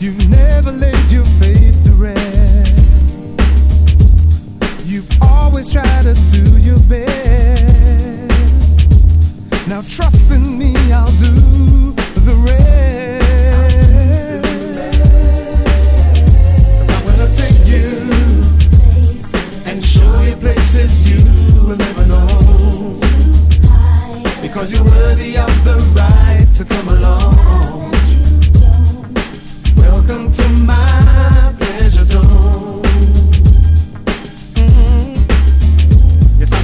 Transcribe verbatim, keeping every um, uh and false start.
You've never laid your faith to rest. You've always tried to do your best. Now trust in me, I'll do